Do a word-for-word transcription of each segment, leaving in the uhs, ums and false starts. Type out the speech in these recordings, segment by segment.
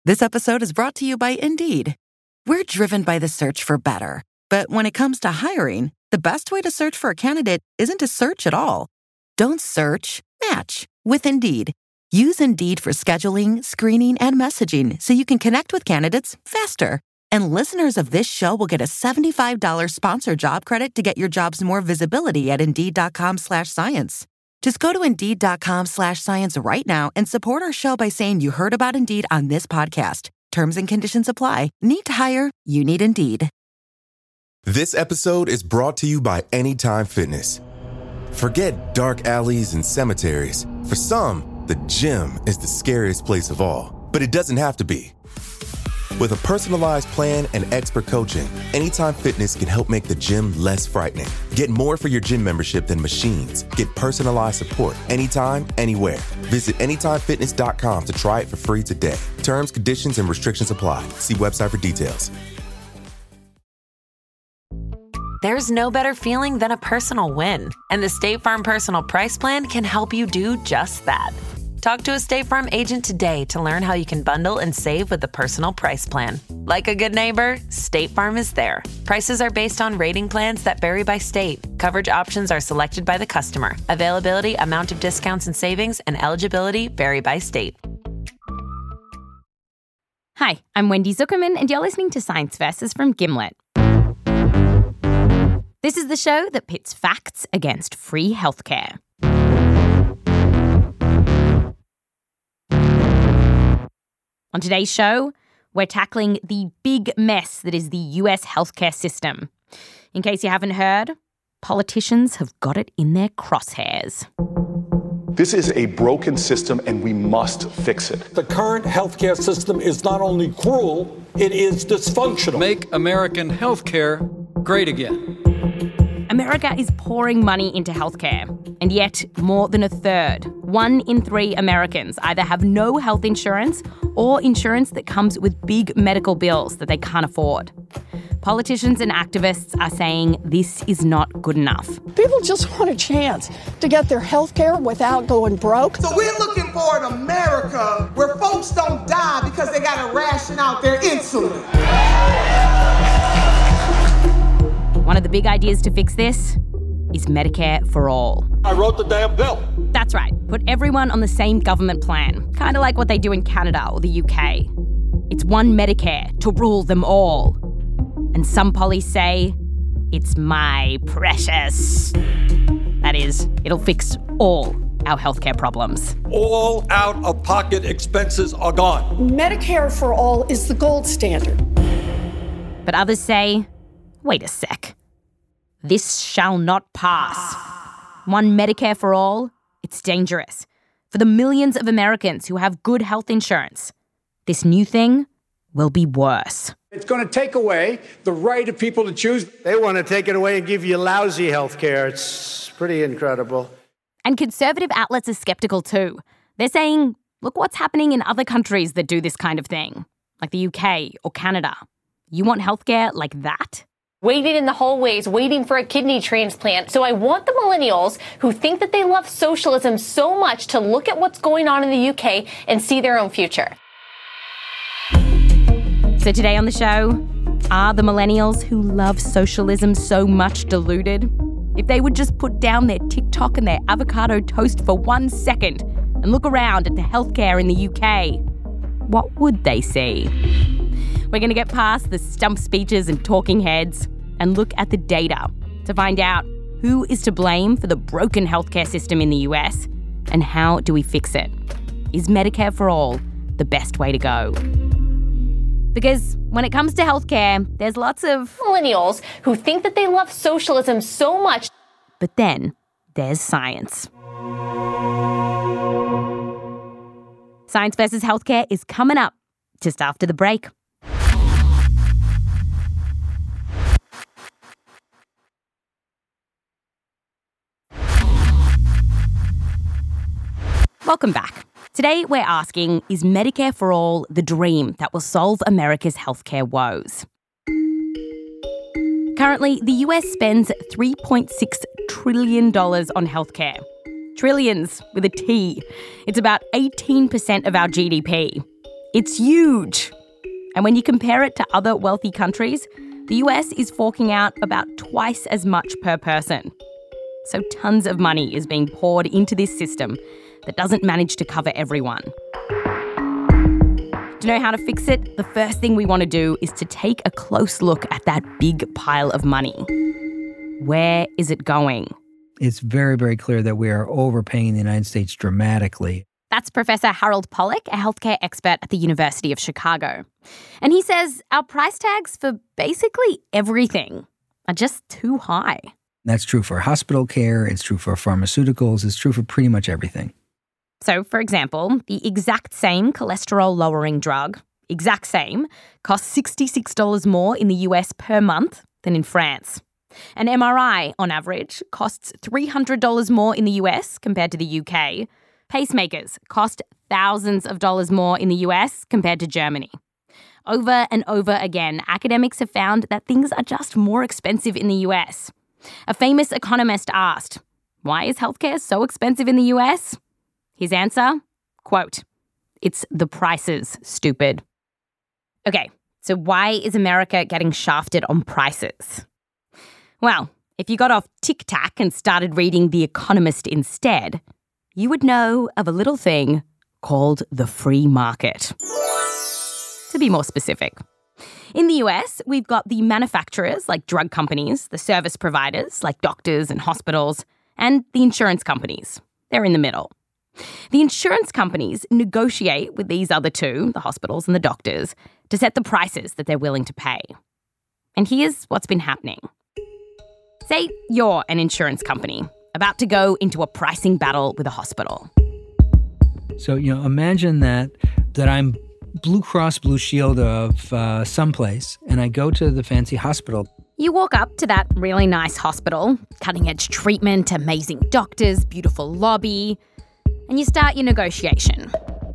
This episode is brought to you by Indeed. We're driven by the search for better. But when it comes to hiring, the best way to search for a candidate isn't to search at all. Don't search, match with Indeed. Use Indeed for scheduling, screening, and messaging so you can connect with candidates faster. And listeners of this show will get a seventy-five dollars sponsored job credit to get your jobs more visibility at Indeed.com slash science. Just go to Indeed.com slash science right now and support our show by saying you heard about Indeed on this podcast. Terms and conditions apply. Need to hire? You need Indeed. This episode is brought to you by Anytime Fitness. Forget dark alleys and cemeteries. For some, the gym is the scariest place of all. But it doesn't have to be. With a personalized plan and expert coaching, Anytime Fitness can help make the gym less frightening. Get more for your gym membership than machines. Get personalized support anytime, anywhere. Visit anytime fitness dot com to try it for free today. Terms, conditions, and restrictions apply. See website for details. There's no better feeling than a personal win, and the State Farm Personal Price Plan can help you do just that. Talk to a State Farm agent today to learn how you can bundle and save with the Personal Price Plan. Like a good neighbor, State Farm is there. Prices are based on rating plans that vary by state. Coverage options are selected by the customer. Availability, amount of discounts and savings, and eligibility vary by state. Hi, I'm Wendy Zuckerman, and you're listening to Science Versus from Gimlet. This is the show that pits facts against free healthcare. On today's show, we're tackling the big mess that is the U S healthcare system. In case you haven't heard, politicians have got it in their crosshairs. This is a broken system and we must fix it. The current healthcare system is not only cruel, it is dysfunctional. Make American healthcare great again. America is pouring money into healthcare, and yet more than a third, one in three Americans either have no health insurance or insurance that comes with big medical bills that they can't afford. Politicians and activists are saying this is not good enough. People just want a chance to get their health care without going broke. So we're looking for an America where folks don't die because they got to ration out their insulin. One of the big ideas to fix this is Medicare for all. I wrote the damn bill. That's right. Put everyone on the same government plan, kind of like what they do in Canada or the U K. It's one Medicare to rule them all. And some pollies say it's my precious. That is, it'll fix all our healthcare problems. All out-of-pocket expenses are gone. Medicare for all is the gold standard. But others say, wait a sec. This shall not pass. One Medicare for all, it's dangerous. For the millions of Americans who have good health insurance, this new thing will be worse. It's going to take away the right of people to choose. They want to take it away and give you lousy health care. It's pretty incredible. And conservative outlets are skeptical too. They're saying, look what's happening in other countries that do this kind of thing, like the U K or Canada. You want healthcare like that? Waiting in the hallways, waiting for a kidney transplant. So I want the millennials who think that they love socialism so much to look at what's going on in the U K and see their own future. So today on the show, are the millennials who love socialism so much deluded? If they would just put down their TikTok and their avocado toast for one second and look around at the healthcare in the U K, what would they see? We're going to get past the stump speeches and talking heads and look at the data to find out who is to blame for the broken healthcare system in the U S and how do we fix it. Is Medicare for all the best way to go? Because when it comes to healthcare, there's lots of millennials who think that they love socialism so much. But then there's science. Science versus Healthcare is coming up just after the break. Welcome back. Today we're asking, is Medicare for all the dream that will solve America's healthcare woes? Currently, the U S spends three point six trillion dollars on healthcare. Trillions with a T. It's about eighteen percent of our G D P. It's huge. And when you compare it to other wealthy countries, the U S is forking out about twice as much per person. So tons of money is being poured into this system that doesn't manage to cover everyone. To know how to fix it, the first thing we want to do is to take a close look at that big pile of money. Where is it going? It's very, very clear that we are overpaying the United States dramatically. That's Professor Harold Pollack, a healthcare expert at the University of Chicago. And he says our price tags for basically everything are just too high. That's true for hospital care, it's true for pharmaceuticals, it's true for pretty much everything. So, for example, the exact same cholesterol-lowering drug, exact same, costs sixty-six dollars more in the U S per month than in France. An M R I, on average, costs three hundred dollars more in the U S compared to the U K. Pacemakers cost thousands of dollars more in the U S compared to Germany. Over and over again, academics have found that things are just more expensive in the U S. A famous economist asked, why is healthcare so expensive in the U S? His answer, quote, it's the prices, stupid. Okay, so why is America getting shafted on prices? Well, if you got off Tic-Tac and started reading The Economist instead, you would know of a little thing called the free market. To be more specific, in the U S, we've got the manufacturers like drug companies, the service providers like doctors and hospitals, and the insurance companies. They're in the middle. The insurance companies negotiate with these other two, the hospitals and the doctors, to set the prices that they're willing to pay. And here's what's been happening. Say you're an insurance company about to go into a pricing battle with a hospital. So, you know, imagine that that I'm Blue Cross Blue Shield of uh, someplace, and I go to the fancy hospital. You walk up to that really nice hospital, cutting-edge treatment, amazing doctors, beautiful lobby, and you start your negotiation.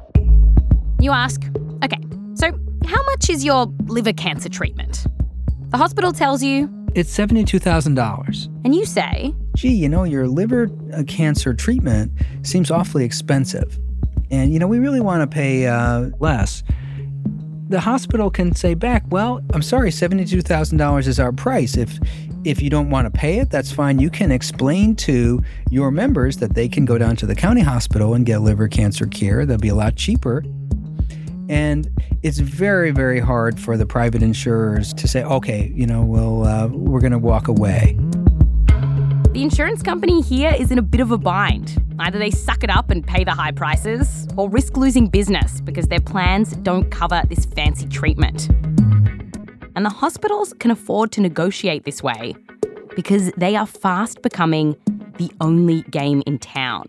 You ask, okay, so how much is your liver cancer treatment? The hospital tells you, it's seventy-two thousand dollars. And you say, gee, you know, your liver cancer treatment seems awfully expensive. And, you know, we really want to pay uh, less. The hospital can say back, well, I'm sorry, seventy-two thousand dollars is our price. If if you don't want to pay it, that's fine. You can explain to your members that they can go down to the county hospital and get liver cancer care. They'll be a lot cheaper. And it's very, very hard for the private insurers to say, okay, you know, well, uh, we're going to walk away. The insurance company here is in a bit of a bind. Either they suck it up and pay the high prices, or risk losing business because their plans don't cover this fancy treatment. And the hospitals can afford to negotiate this way because they are fast becoming the only game in town.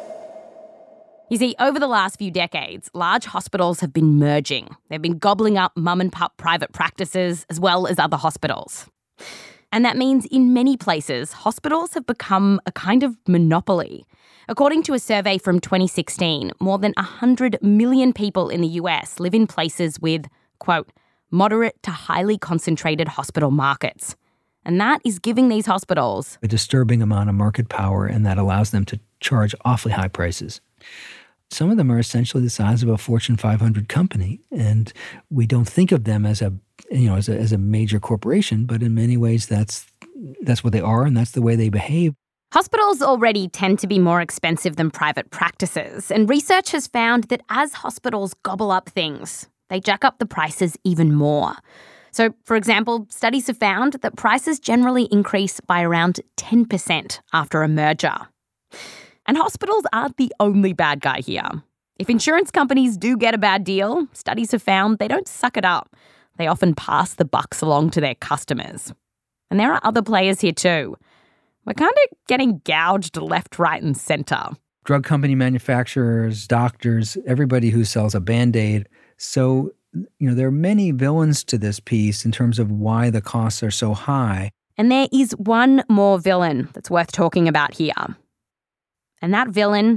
You see, over the last few decades, large hospitals have been merging. They've been gobbling up mum-and-pup private practices as well as other hospitals. And that means in many places, hospitals have become a kind of monopoly. According to a survey from twenty sixteen, more than one hundred million people in the U S live in places with, quote, moderate to highly concentrated hospital markets. And that is giving these hospitals a disturbing amount of market power, and that allows them to charge awfully high prices. Some of them are essentially the size of a Fortune five hundred company, and we don't think of them as a, you know, as a, as a major corporation, but in many ways that's that's what they are, and that's the way they behave. Hospitals already tend to be more expensive than private practices, and research has found that as hospitals gobble up things, they jack up the prices even more. So, for example, studies have found that prices generally increase by around ten percent after a merger. And hospitals aren't the only bad guy here. If insurance companies do get a bad deal, studies have found they don't suck it up. They often pass the bucks along to their customers. And there are other players here too. We're kind of getting gouged left, right, and centre. Drug company manufacturers, doctors, everybody who sells a Band-Aid. So, you know, there are many villains to this piece in terms of why the costs are so high. And there is one more villain that's worth talking about here. And that villain,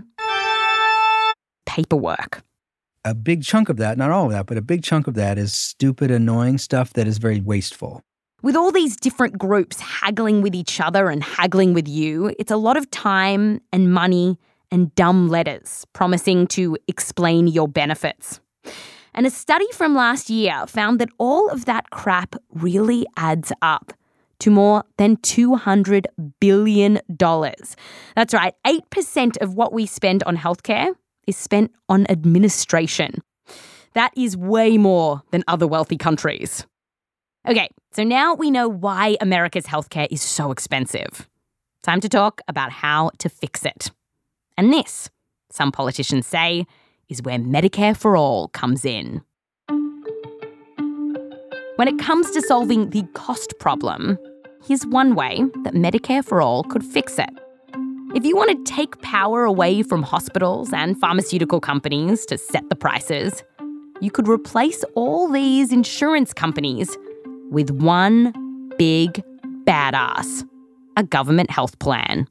paperwork. A big chunk of that, not all of that, but a big chunk of that is stupid, annoying stuff that is very wasteful. With all these different groups haggling with each other and haggling with you, it's a lot of time and money and dumb letters promising to explain your benefits. And a study from last year found that all of that crap really adds up to more than two hundred billion dollars. That's right, eight percent of what we spend on healthcare is spent on administration. That is way more than other wealthy countries. Okay, so now we know why America's healthcare is so expensive. Time to talk about how to fix it. And this, some politicians say, is where Medicare for All comes in. When it comes to solving the cost problem, here's one way that Medicare for All could fix it. If you want to take power away from hospitals and pharmaceutical companies to set the prices, you could replace all these insurance companies with one big badass, a government health plan.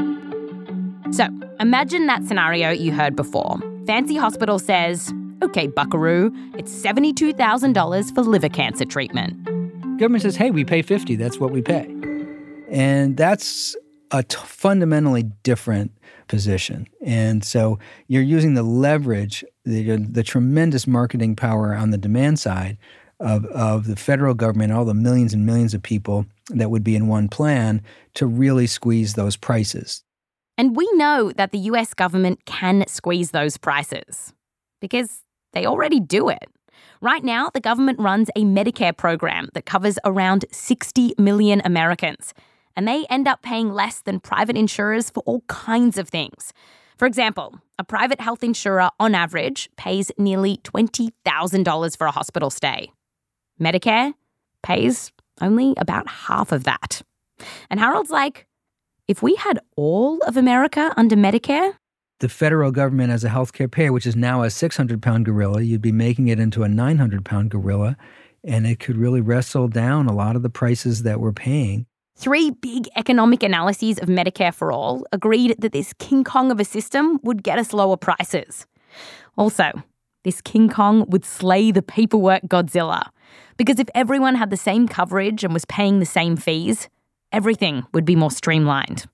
So, imagine that scenario you heard before. Fancy hospital says, okay, buckaroo, it's seventy-two thousand dollars for liver cancer treatment. Government says, hey, we pay fifty, that's what we pay. And that's a t- fundamentally different position. And so you're using the leverage, the, the tremendous marketing power on the demand side of, of the federal government, all the millions and millions of people that would be in one plan to really squeeze those prices. And we know that the U S government can squeeze those prices because they already do it. Right now, the government runs a Medicare program that covers around sixty million Americans, and they end up paying less than private insurers for all kinds of things. For example, a private health insurer, on average, pays nearly twenty thousand dollars for a hospital stay. Medicare pays only about half of that. And Harold's like, if we had all of America under Medicare, the federal government as a healthcare payer, which is now a six hundred pound gorilla, you'd be making it into a nine hundred pound gorilla, and it could really wrestle down a lot of the prices that we're paying. Three big economic analyses of Medicare for All agreed that this King Kong of a system would get us lower prices. Also, this King Kong would slay the paperwork Godzilla, because if everyone had the same coverage and was paying the same fees, everything would be more streamlined.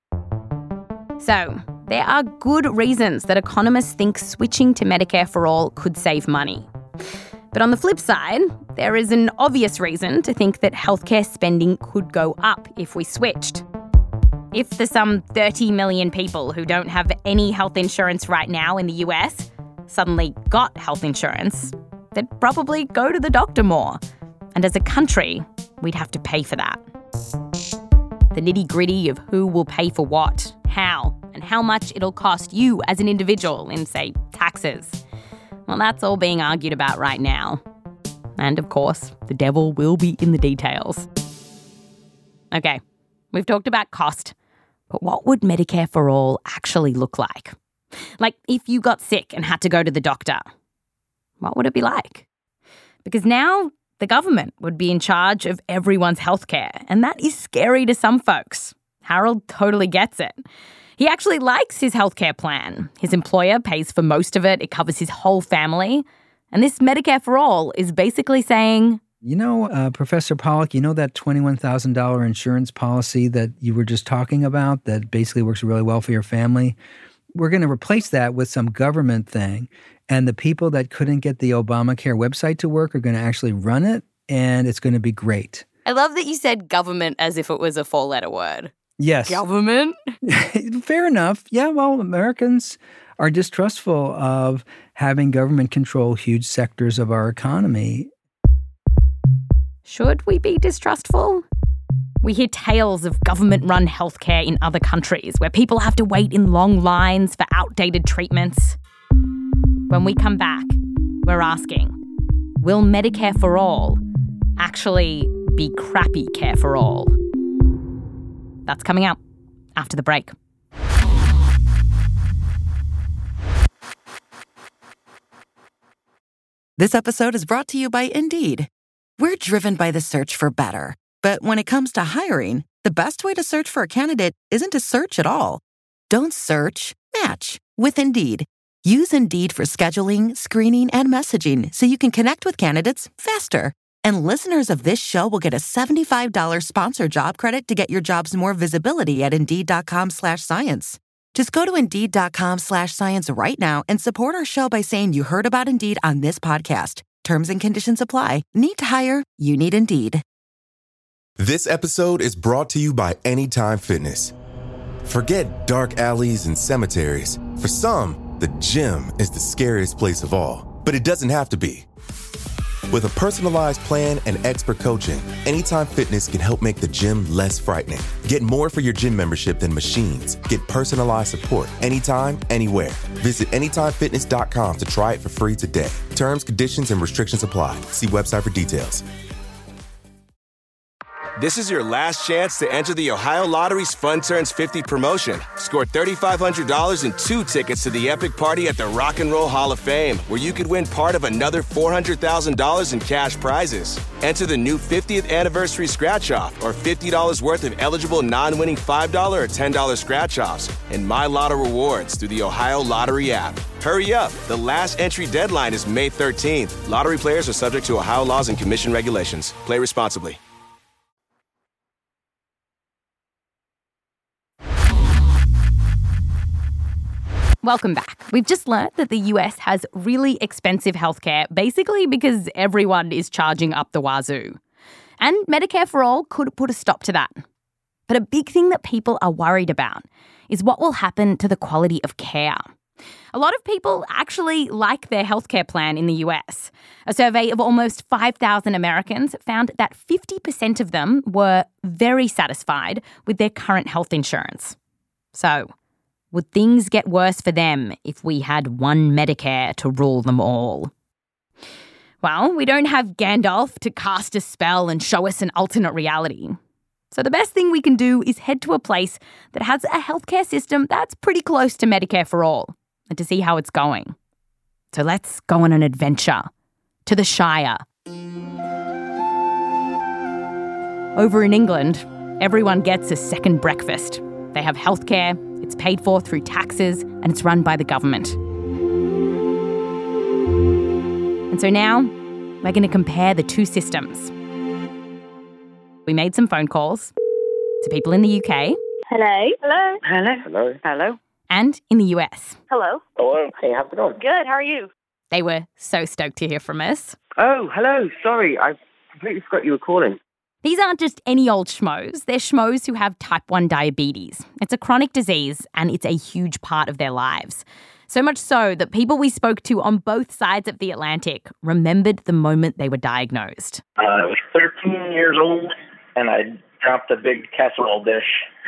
So, there are good reasons that economists think switching to Medicare for All could save money. But on the flip side, there is an obvious reason to think that healthcare spending could go up if we switched. If the some thirty million people who don't have any health insurance right now in the U S suddenly got health insurance, they'd probably go to the doctor more. And as a country, we'd have to pay for that. The nitty-gritty of who will pay for what, how, and how much it'll cost you as an individual in, say, taxes. Well, that's all being argued about right now. And of course, the devil will be in the details. Okay, we've talked about cost, but what would Medicare for All actually look like? Like, if you got sick and had to go to the doctor, what would it be like? Because now the government would be in charge of everyone's healthcare, and that is scary to some folks. Harold totally gets it. He actually likes his healthcare plan. His employer pays for most of it. It covers his whole family. And this Medicare for All is basically saying, you know, uh, Professor Pollack, you know that twenty-one thousand dollars insurance policy that you were just talking about that basically works really well for your family? We're going to replace that with some government thing. And the people that couldn't get the Obamacare website to work are going to actually run it, and it's going to be great. I love that you said government as if it was a four-letter word. Yes. Government? Fair enough. Yeah, well, Americans are distrustful of having government control huge sectors of our economy. Should we be distrustful? We hear tales of government-run healthcare in other countries where people have to wait in long lines for outdated treatments. When we come back, we're asking, will Medicare for All actually be crappy care for all? That's coming up after the break. This episode is brought to you by Indeed. We're driven by the search for better. But when it comes to hiring, the best way to search for a candidate isn't to search at all. Don't search, match with Indeed. Use Indeed for scheduling, screening, and messaging so you can connect with candidates faster. And listeners of this show will get a seventy-five dollars sponsored job credit to get your jobs more visibility at Indeed.com slash science. Just go to Indeed.com slash science right now and support our show by saying you heard about Indeed on this podcast. Terms and conditions apply. Need to hire? You need Indeed. This episode is brought to you by Anytime Fitness. Forget dark alleys and cemeteries. For some, the gym is the scariest place of all. But it doesn't have to be. With a personalized plan and expert coaching, Anytime Fitness can help make the gym less frightening. Get more for your gym membership than machines. Get personalized support anytime, anywhere. Visit anytime fitness dot com to try it for free today. Terms, conditions, and restrictions apply. See website for details. This is your last chance to enter the Ohio Lottery's Fun Turns fifty promotion. Score three thousand five hundred dollars and two tickets to the epic party at the Rock and Roll Hall of Fame, where you could win part of another four hundred thousand dollars in cash prizes. Enter the new fiftieth anniversary scratch-off or fifty dollars worth of eligible non-winning five dollars or ten dollars scratch-offs and My Lotto rewards through the Ohio Lottery app. Hurry up. The last entry deadline is May thirteenth. Lottery players are subject to Ohio laws and commission regulations. Play responsibly. Welcome back. We've just learned that the U S has really expensive healthcare, basically because everyone is charging up the wazoo. And Medicare for All could put a stop to that. But a big thing that people are worried about is what will happen to the quality of care. A lot of people actually like their healthcare plan in the U S. A survey of almost five thousand Americans found that fifty percent of them were very satisfied with their current health insurance. So, would things get worse for them if we had one Medicare to rule them all? Well, we don't have Gandalf to cast a spell and show us an alternate reality. So the best thing we can do is head to a place that has a healthcare system that's pretty close to Medicare for All and to see how it's going. So let's go on an adventure to the Shire. Over in England, everyone gets a second breakfast. They have healthcare, it's paid for through taxes, and it's run by the government. And so now, we're going to compare the two systems. We made some phone calls to people in the U K. Hello. Hello. Hello. Hello. Hello. And in the U S. Hello. Hello. Hey, how's it going? Good. How are you? They were so stoked to hear from us. Oh, hello. Sorry, I completely forgot you were calling. These aren't just any old schmoes. They're schmoes who have type one diabetes. It's a chronic disease and it's a huge part of their lives. So much so that people we spoke to on both sides of the Atlantic remembered the moment they were diagnosed. Uh, I was thirteen years old and I dropped a big casserole dish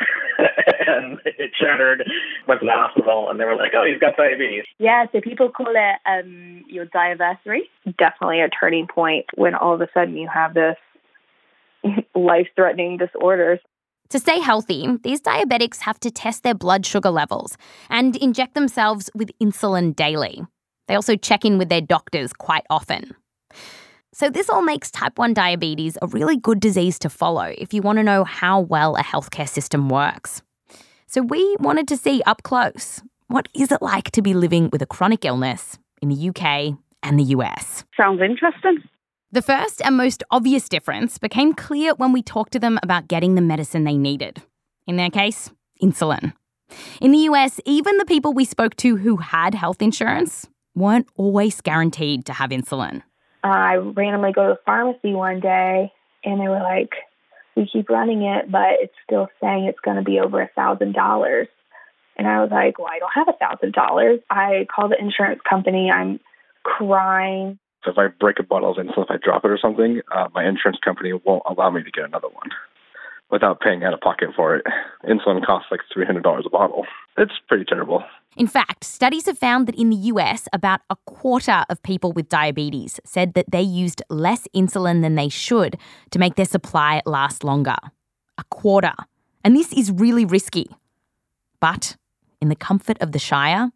and it shattered. Went to the hospital and they were like, oh, you've got diabetes. Yeah, so people call it um, your diaversary. Definitely a turning point when all of a sudden you have this life-threatening disorders. To stay healthy, these diabetics have to test their blood sugar levels and inject themselves with insulin daily. They also check in with their doctors quite often. So this all makes type one diabetes a really good disease to follow if you want to know how well a healthcare system works. So we wanted to see up close, what is it like to be living with a chronic illness in the U K and the U S? Sounds interesting. The first and most obvious difference became clear when we talked to them about getting the medicine they needed. In their case, insulin. In the U S, even the people we spoke to who had health insurance weren't always guaranteed to have insulin. Uh, I randomly go to the pharmacy one day and they were like, we keep running it, but it's still saying it's going to be over a thousand dollars. And I was like, well, I don't have a thousand dollars. I call the insurance company. I'm crying. So if I break a bottle of insulin, if I drop it or something, uh, my insurance company won't allow me to get another one without paying out of pocket for it. Insulin costs like three hundred dollars a bottle. It's pretty terrible. In fact, studies have found that in the U S, about a quarter of people with diabetes said that they used less insulin than they should to make their supply last longer. A quarter. And this is really risky. But in the comfort of the Shire,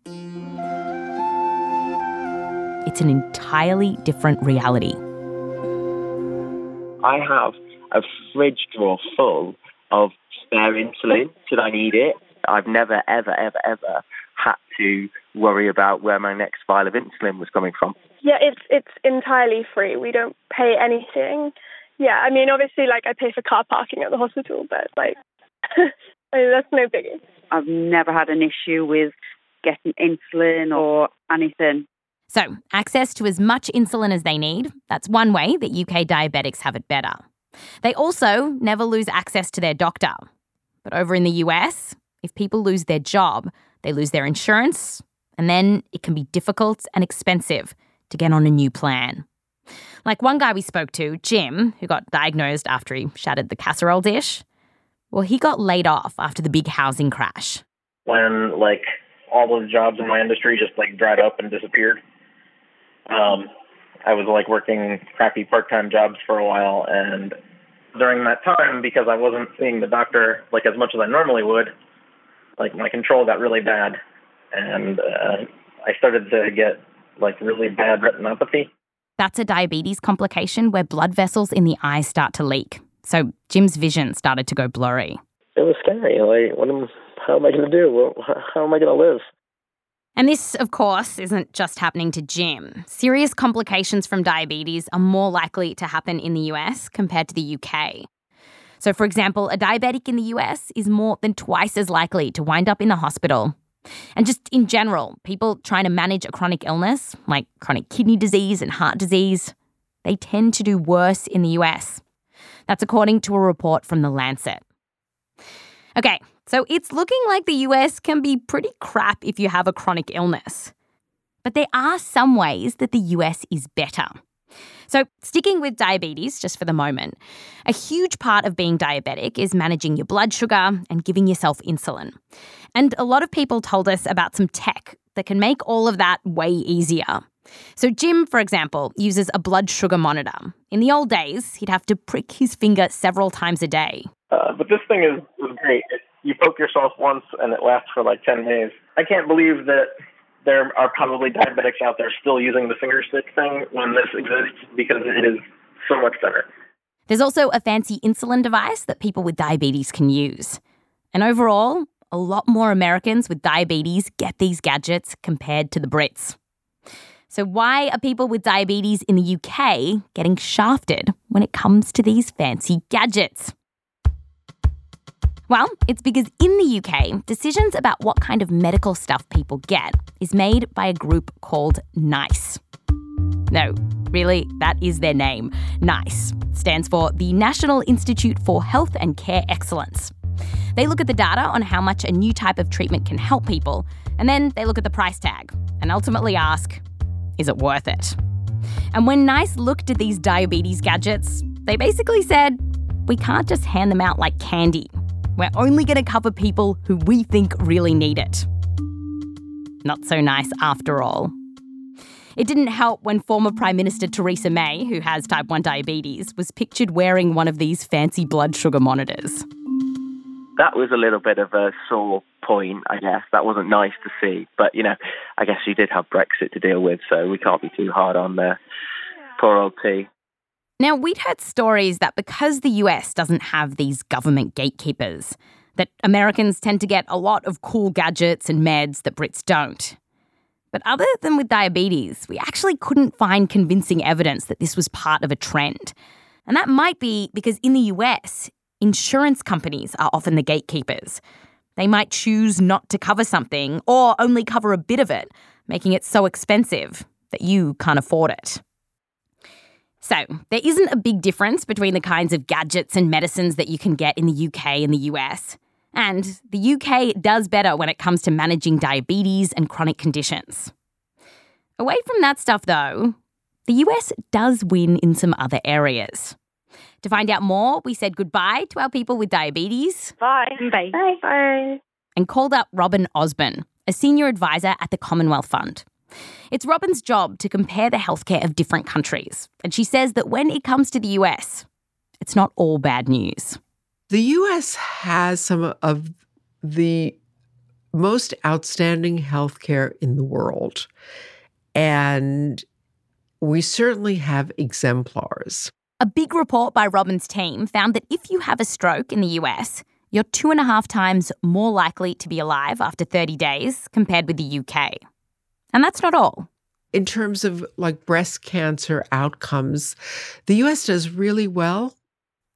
it's an entirely different reality. I have a fridge drawer full of spare insulin should I need it. I've never, ever, ever, ever had to worry about where my next vial of insulin was coming from. Yeah, it's it's entirely free. We don't pay anything. Yeah, I mean, obviously, like, I pay for car parking at the hospital, but, like, I mean, that's no biggie. I've never had an issue with getting insulin or anything. So, access to as much insulin as they need, that's one way that U K diabetics have it better. They also never lose access to their doctor. But over in the U S, if people lose their job, they lose their insurance, and then it can be difficult and expensive to get on a new plan. Like one guy we spoke to, Jim, who got diagnosed after he shattered the casserole dish, well, he got laid off after the big housing crash. When, like, all those jobs in my industry just, like, dried up and disappeared. Um, I was, like, working crappy part-time jobs for a while, and during that time, because I wasn't seeing the doctor, like, as much as I normally would, like, my control got really bad, and uh, I started to get, like, really bad retinopathy. That's a diabetes complication where blood vessels in the eyes start to leak. So Jim's vision started to go blurry. It was scary. Like, what am, how am I going to do? Well, how am I going to live? And this, of course, isn't just happening to Jim. Serious complications from diabetes are more likely to happen in the U S compared to the U K. So, for example, a diabetic in the U S is more than twice as likely to wind up in the hospital. And just in general, people trying to manage a chronic illness, like chronic kidney disease and heart disease, they tend to do worse in the U S. That's according to a report from The Lancet. Okay, so it's looking like the U S can be pretty crap if you have a chronic illness. But there are some ways that the U S is better. So sticking with diabetes just for the moment, a huge part of being diabetic is managing your blood sugar and giving yourself insulin. And a lot of people told us about some tech that can make all of that way easier. So Jim, for example, uses a blood sugar monitor. In the old days, he'd have to prick his finger several times a day. Uh, but this thing is, is great. You poke yourself once and it lasts for like ten days. I can't believe that there are probably diabetics out there still using the finger stick thing when this exists, because it is so much better. There's also a fancy insulin device that people with diabetes can use. And overall, a lot more Americans with diabetes get these gadgets compared to the Brits. So why are people with diabetes in the U K getting shafted when it comes to these fancy gadgets? Well, it's because in the U K, decisions about what kind of medical stuff people get is made by a group called NICE. No, really, that is their name. NICE stands for the National Institute for Health and Care Excellence. They look at the data on how much a new type of treatment can help people, and then they look at the price tag and ultimately ask, is it worth it? And when NICE looked at these diabetes gadgets, they basically said, we can't just hand them out like candy. We're only going to cover people who we think really need it. Not so nice after all. It didn't help when former Prime Minister Theresa May, who has type one diabetes, was pictured wearing one of these fancy blood sugar monitors. That was a little bit of a sore point, I guess. That wasn't nice to see. But, you know, I guess she did have Brexit to deal with, so we can't be too hard on the poor old T. Now, we'd heard stories that because the U S doesn't have these government gatekeepers, that Americans tend to get a lot of cool gadgets and meds that Brits don't. But other than with diabetes, we actually couldn't find convincing evidence that this was part of a trend. And that might be because in the U S, insurance companies are often the gatekeepers. They might choose not to cover something or only cover a bit of it, making it so expensive that you can't afford it. So, there isn't a big difference between the kinds of gadgets and medicines that you can get in the U K and the U S. And the U K does better when it comes to managing diabetes and chronic conditions. Away from that stuff, though, the U S does win in some other areas. To find out more, we said goodbye to our people with diabetes. Bye. Bye. Bye. Bye. And called up Robin Osborne, a senior advisor at the Commonwealth Fund. It's Robin's job to compare the healthcare of different countries. And she says that when it comes to the U S, it's not all bad news. The U S has some of the most outstanding healthcare in the world. And we certainly have exemplars. A big report by Robin's team found that if you have a stroke in the U S, you're two and a half times more likely to be alive after thirty days compared with the U K. And that's not all. In terms of like breast cancer outcomes, the U S does really well.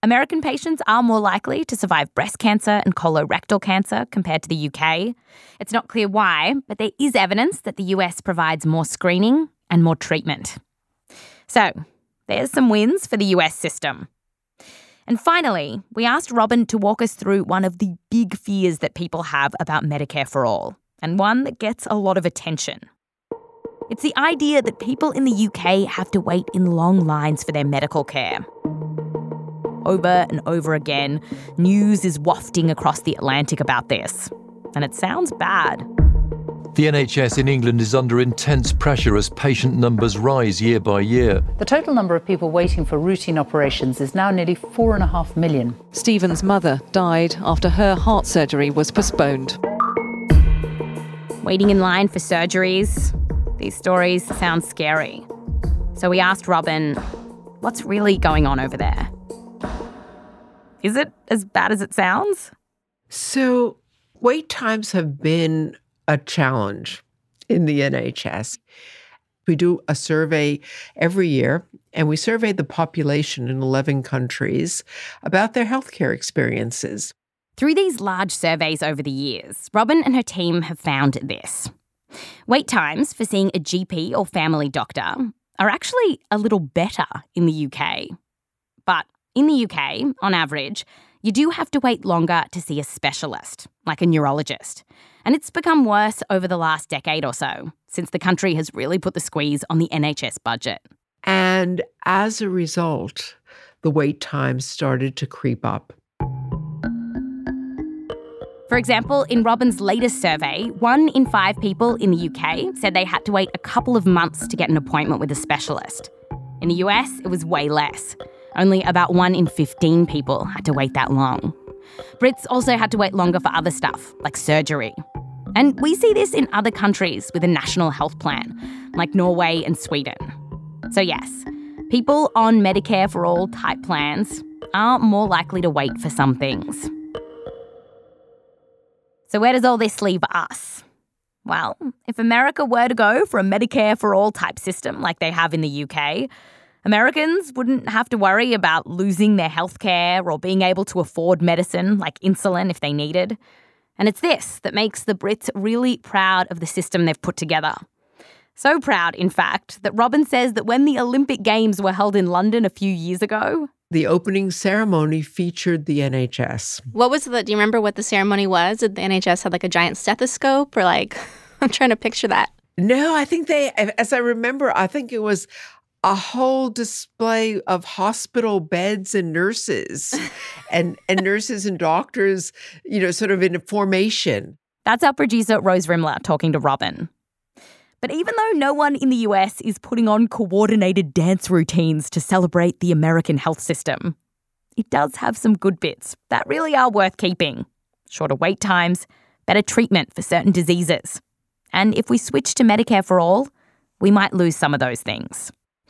American patients are more likely to survive breast cancer and colorectal cancer compared to the U K. It's not clear why, but there is evidence that the U S provides more screening and more treatment. So, there's some wins for the U S system. And finally, we asked Robin to walk us through one of the big fears that people have about Medicare for All, and one that gets a lot of attention. It's the idea that people in the U K have to wait in long lines for their medical care. Over and over again, news is wafting across the Atlantic about this, and it sounds bad. The N H S in England is under intense pressure as patient numbers rise year by year. The total number of people waiting for routine operations is now nearly four and a half million. Stephen's mother died after her heart surgery was postponed. Waiting in line for surgeries. These stories sound scary. So we asked Robin, what's really going on over there? Is it as bad as it sounds? So wait times have been a challenge in the N H S. We do a survey every year, and we survey the population in eleven countries about their healthcare experiences. Through these large surveys over the years, Robin and her team have found this. Wait times for seeing a G P or family doctor are actually a little better in the U K. But in the U K, on average, you do have to wait longer to see a specialist, like a neurologist. And it's become worse over the last decade or so, since the country has really put the squeeze on the N H S budget. And as a result, the wait times started to creep up. For example, in Robin's latest survey, one in five people in the U K said they had to wait a couple of months to get an appointment with a specialist. In the U S, it was way less. Only about one in fifteen people had to wait that long. Brits also had to wait longer for other stuff, like surgery. And we see this in other countries with a national health plan, like Norway and Sweden. So yes, people on Medicare for All type plans are more likely to wait for some things. So where does all this leave us? Well, if America were to go for a Medicare for All type system like they have in the U K, Americans wouldn't have to worry about losing their healthcare or being able to afford medicine like insulin if they needed. And it's this that makes the Brits really proud of the system they've put together. So proud, in fact, that Robin says that when the Olympic Games were held in London a few years ago, the opening ceremony featured the N H S. What was the, do you remember what the ceremony was? Did the N H S have like a giant stethoscope or like, I'm trying to picture that. No, I think they, as I remember, I think it was a whole display of hospital beds and nurses and, and nurses and doctors, you know, sort of in formation. That's our producer, Rose Rimler, talking to Robin. But even though no one in the U S is putting on coordinated dance routines to celebrate the American health system, it does have some good bits that really are worth keeping. Shorter wait times, better treatment for certain diseases. And if we switch to Medicare for All, we might lose some of those things.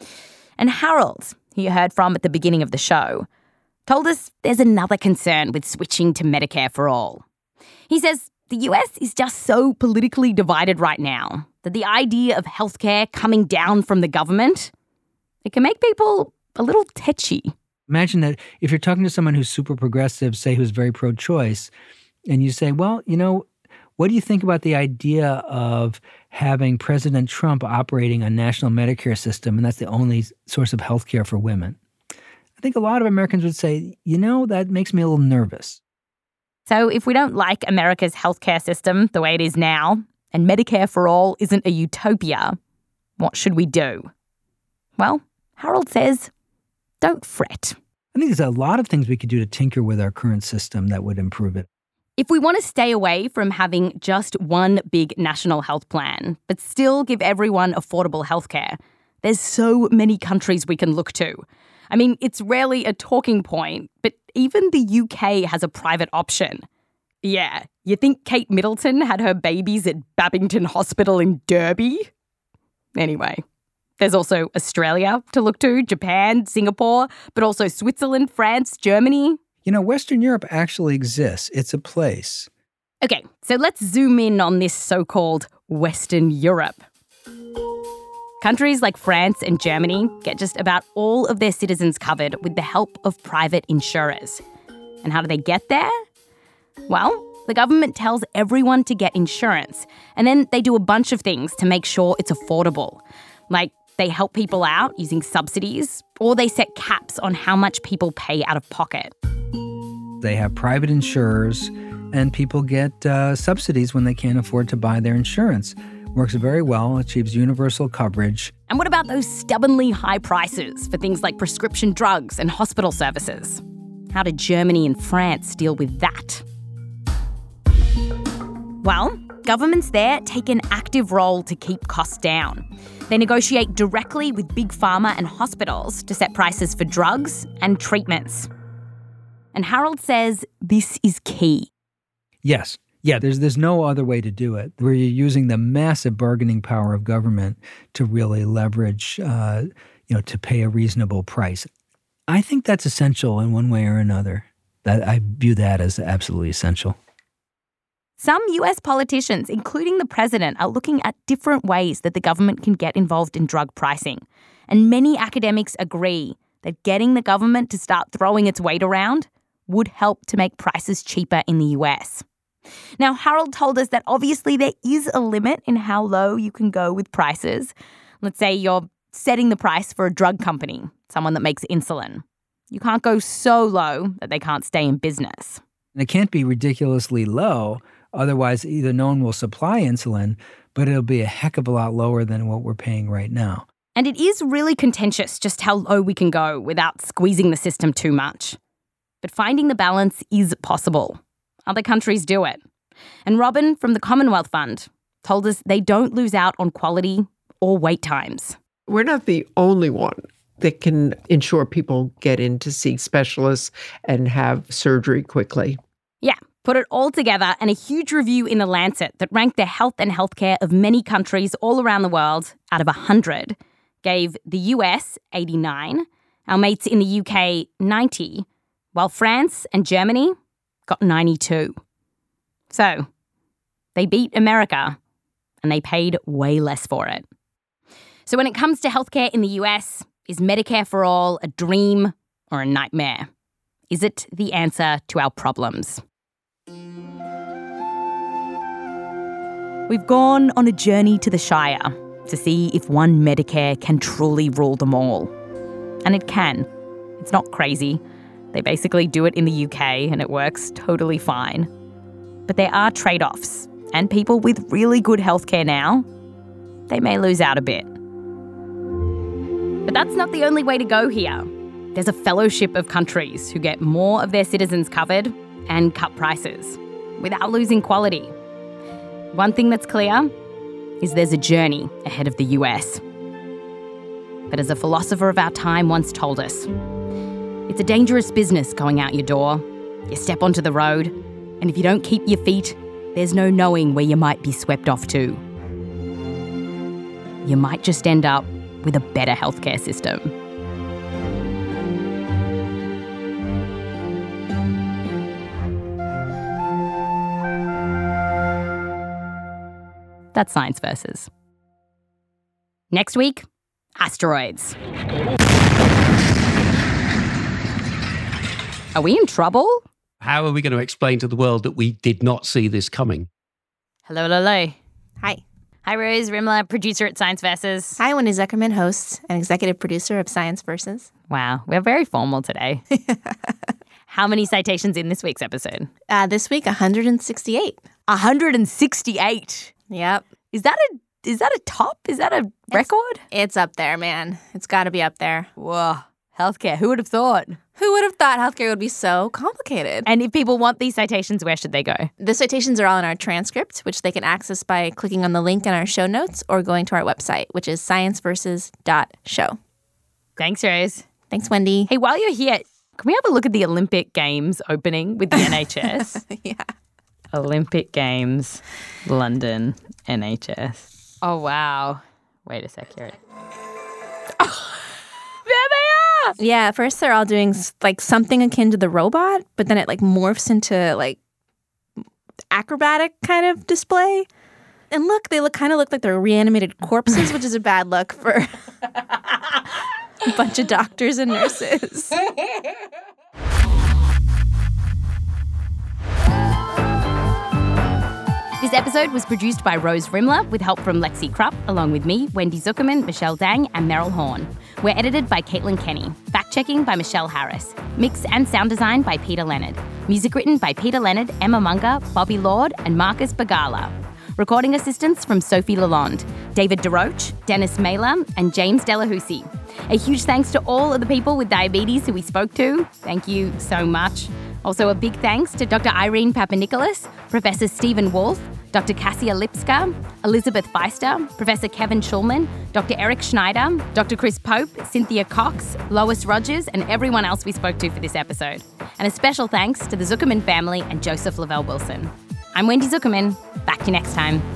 And Harold, who you heard from at the beginning of the show, told us there's another concern with switching to Medicare for All. He says the U S is just so politically divided right now that the idea of healthcare coming down from the government, it can make people a little tetchy. Imagine that if you're talking to someone who's super progressive, say who's very pro-choice, and you say, well, you know, what do you think about the idea of having President Trump operating a national Medicare system, and that's the only source of health care for women? I think a lot of Americans would say, you know, that makes me a little nervous. So if we don't like America's healthcare system the way it is now, and Medicare for All isn't a utopia, what should we do? Well, Harold says, don't fret. I think there's a lot of things we could do to tinker with our current system that would improve it. If we want to stay away from having just one big national health plan, but still give everyone affordable healthcare, there's so many countries we can look to. I mean, it's rarely a talking point, but even the U K has a private option. Yeah, you think Kate Middleton had her babies at Babington Hospital in Derby? Anyway, there's also Australia to look to, Japan, Singapore, but also Switzerland, France, Germany. You know, Western Europe actually exists. It's a place. Okay, so let's zoom in on this so-called Western Europe. Countries like France and Germany get just about all of their citizens covered with the help of private insurers. And how do they get there? Well, the government tells everyone to get insurance, and then they do a bunch of things to make sure it's affordable. Like, they help people out using subsidies, or they set caps on how much people pay out of pocket. They have private insurers, and people get uh, subsidies when they can't afford to buy their insurance. Works very well, achieves universal coverage. And what about those stubbornly high prices for things like prescription drugs and hospital services? How did Germany and France deal with that? Well, governments there take an active role to keep costs down. They negotiate directly with big pharma and hospitals to set prices for drugs and treatments. And Harold says this is key. Yes. Yeah, there's there's no other way to do it, where you're using the massive bargaining power of government to really leverage, uh, you know, to pay a reasonable price. I think that's essential in one way or another. That I view that as absolutely essential. Some U S politicians, including the president, are looking at different ways that the government can get involved in drug pricing. And many academics agree that getting the government to start throwing its weight around would help to make prices cheaper in the U S. Now, Harold told us that obviously there is a limit in how low you can go with prices. Let's say you're setting the price for a drug company, someone that makes insulin. You can't go so low that they can't stay in business. And it can't be ridiculously low. Otherwise, either no one will supply insulin, but it'll be a heck of a lot lower than what we're paying right now. And it is really contentious just how low we can go without squeezing the system too much. But finding the balance is possible. Other countries do it. And Robin from the Commonwealth Fund told us they don't lose out on quality or wait times. We're not the only one that can ensure people get in to see specialists and have surgery quickly. Yeah, put it all together, and a huge review in The Lancet that ranked the health and healthcare of many countries all around the world out of one hundred gave the U S eighty-nine, our mates in the U K ninety, while France and Germany got ninety-two. So, they beat America, and they paid way less for it. So when it comes to healthcare in the U S, is Medicare for all a dream or a nightmare? Is it the answer to our problems? We've gone on a journey to the Shire to see if one Medicare can truly rule them all. And it can. It's not crazy. They basically do it in the U K and it works totally fine. But there are trade-offs, and people with really good healthcare now, they may lose out a bit. But that's not the only way to go here. There's a fellowship of countries who get more of their citizens covered and cut prices without losing quality. One thing that's clear is there's a journey ahead of the U S. But as a philosopher of our time once told us, it's a dangerous business going out your door. You step onto the road, and if you don't keep your feet, there's no knowing where you might be swept off to. You might just end up with a better healthcare system. That's Science Versus. Next week, asteroids. Are we in trouble? How are we going to explain to the world that we did not see this coming? Hello, hello, hello. Hi. Hi, Rose Rimler, producer at Science Versus. Hi, Wendy Zuckerman, host and executive producer of Science Versus. Wow, we're very formal today. How many citations in this week's episode? Uh, this week, one hundred sixty-eight. one hundred sixty-eight? Yep. Is that a is that a top? Is that a record? It's, it's up there, man. It's got to be up there. Whoa. Healthcare. Who would have thought? Who would have thought healthcare would be so complicated? And if people want these citations, where should they go? The citations are all in our transcript, which they can access by clicking on the link in our show notes or going to our website, which is science versus dot show. Thanks, Rose. Thanks, Wendy. Hey, while you're here, can we have a look at the Olympic Games opening with the N H S? Yeah. Olympic Games, London, N H S. Oh, wow. Wait a sec here. Oh, there they are! Yeah, at first they're all doing like something akin to the robot, but then it like morphs into like acrobatic kind of display. And look, they look kind of look like they're reanimated corpses, which is a bad look for a bunch of doctors and nurses. This episode was produced by Rose Rimler with help from Lexi Krupp, along with me, Wendy Zuckerman, Michelle Dang, and Meryl Horn. We're edited by Caitlin Kenny. Fact-checking by Michelle Harris. Mix and sound design by Peter Leonard. Music written by Peter Leonard, Emma Munger, Bobby Lord, and Marcus Bagala. Recording assistance from Sophie Lalonde, David DeRoche, Dennis Mailer, and James Delahousie. A huge thanks to all of the people with diabetes who we spoke to. Thank you so much. Also a big thanks to Doctor Irene Papanikolaou, Professor Stephen Wolf, Doctor Cassia Lipska, Elizabeth Feister, Professor Kevin Schulman, Doctor Eric Schneider, Doctor Chris Pope, Cynthia Cox, Lois Rogers, and everyone else we spoke to for this episode. And a special thanks to the Zuckerman family and Joseph Lavelle Wilson. I'm Wendy Zuckerman. Back to you next time.